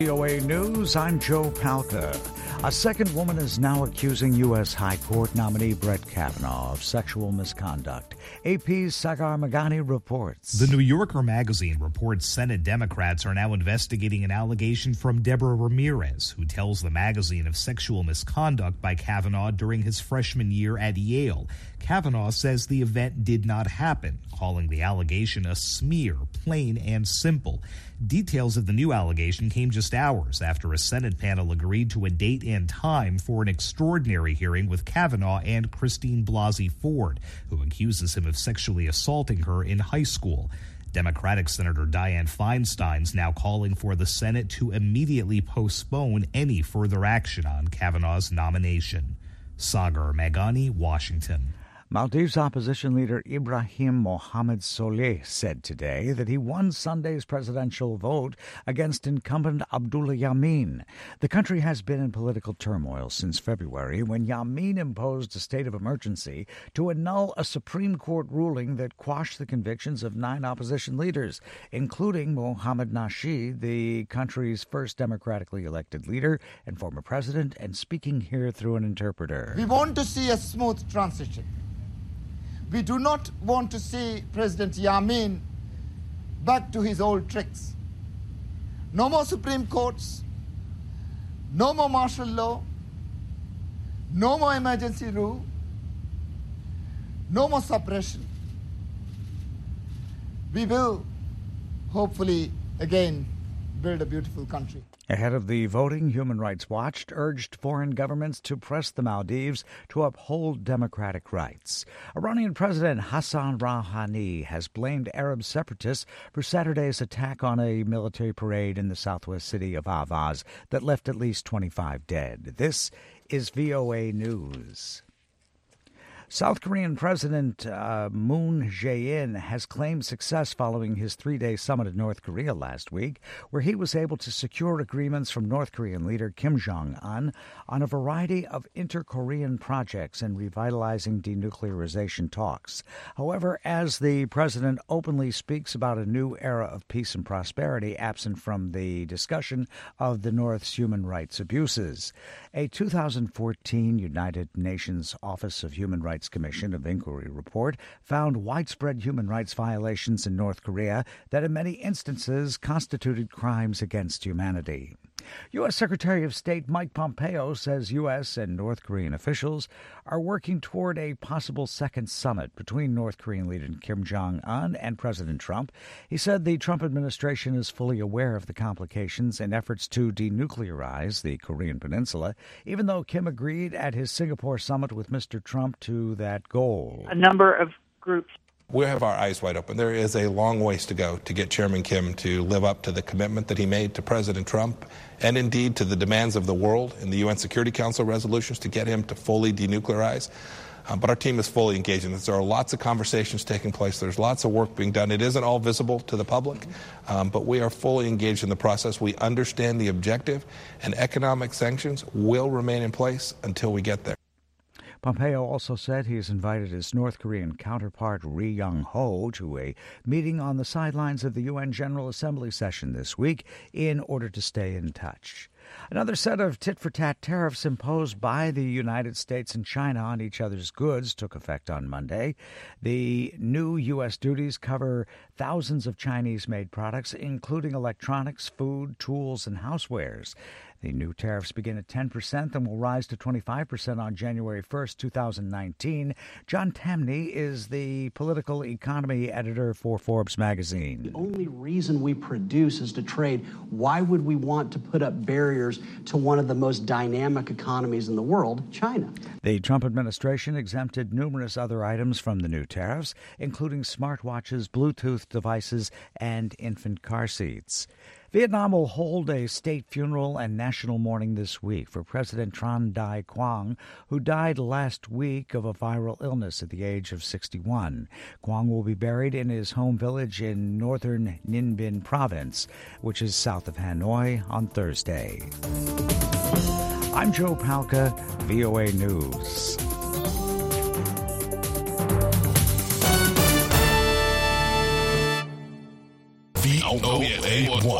VOA News, I'm Joe Palca. A second woman is now accusing U.S. High Court nominee Brett Kavanaugh of sexual misconduct. AP's Sagar Meghani reports. The New Yorker magazine reports Senate Democrats are now investigating an allegation from Deborah Ramirez, who tells the magazine of sexual misconduct by Kavanaugh during his freshman year at Yale. Kavanaugh says the event did not happen, calling the allegation a smear, plain and simple. Details of the new allegation came just hours after a Senate panel agreed to a date and time for an extraordinary hearing with Kavanaugh and Christine Blasey Ford, who accuses him of sexually assaulting her in high school. Democratic Senator Dianne Feinstein's now calling for the Senate to immediately postpone any further action on Kavanaugh's nomination. Sagar Meghani, Washington. Maldives opposition leader Ibrahim Mohamed Solih said today that he won Sunday's presidential vote against incumbent Abdullah Yameen. The country has been in political turmoil since February when Yameen imposed a state of emergency to annul a Supreme Court ruling that quashed the convictions of 9 opposition leaders, including Mohamed Nasheed, the country's first democratically elected leader and former president, and speaking here through an interpreter. We want to see a smooth transition. We do not want to see President Yameen back to his old tricks. No more Supreme Courts, no more martial law, no more emergency rule, no more suppression. We will, hopefully, again, build a beautiful country. Ahead of the voting, Human Rights Watch urged foreign governments to press the Maldives to uphold democratic rights. Iranian President Hassan Rouhani has blamed Arab separatists for Saturday's attack on a military parade in the southwest city of Ahvaz that left at least 25 dead. This is VOA News. South Korean President Moon Jae-in has claimed success following his 3-day summit in North Korea last week, where he was able to secure agreements from North Korean leader Kim Jong-un on a variety of inter-Korean projects and revitalizing denuclearization talks. However, as the president openly speaks about a new era of peace and prosperity absent from the discussion of the North's human rights abuses. A 2014 United Nations Office of Human Rights Commission of Inquiry report found widespread human rights violations in North Korea that in many instances constituted crimes against humanity. U.S. Secretary of State Mike Pompeo says U.S. and North Korean officials are working toward a possible second summit between North Korean leader Kim Jong-un and President Trump. He said the Trump administration is fully aware of the complications in efforts to denuclearize the Korean peninsula, even though Kim agreed at his Singapore summit with Mr. Trump to that goal. A number of groups. We have our eyes wide open. There is a long ways to go to get Chairman Kim to live up to the commitment that he made to President Trump and indeed to the demands of the world in the UN Security Council resolutions to get him to fully denuclearize. But our team is fully engaged in this. There are lots of conversations taking place. There's lots of work being done. It isn't all visible to the public, but we are fully engaged in the process. We understand the objective, and economic sanctions will remain in place until we get there. Pompeo also said he has invited his North Korean counterpart Ri Yong-ho to a meeting on the sidelines of the UN General Assembly session this week in order to stay in touch. Another set of tit-for-tat tariffs imposed by the United States and China on each other's goods took effect on Monday. The new U.S. duties cover thousands of Chinese-made products, including electronics, food, tools, and housewares. The new tariffs begin at 10% and will rise to 25% on January 1st, 2019. John Tamney is the political economy editor for Forbes magazine. The only reason we produce is to trade. Why would we want to put up barriers to one of the most dynamic economies in the world, China? The Trump administration exempted numerous other items from the new tariffs, including smartwatches, Bluetooth devices, and infant car seats. Vietnam will hold a state funeral and national mourning this week for President Tran Dai Quang, who died last week of a viral illness at the age of 61. Quang will be buried in his home village in northern Ninh Binh province, which is south of Hanoi, on Thursday. I'm Joe Palca, VOA News. VOA1.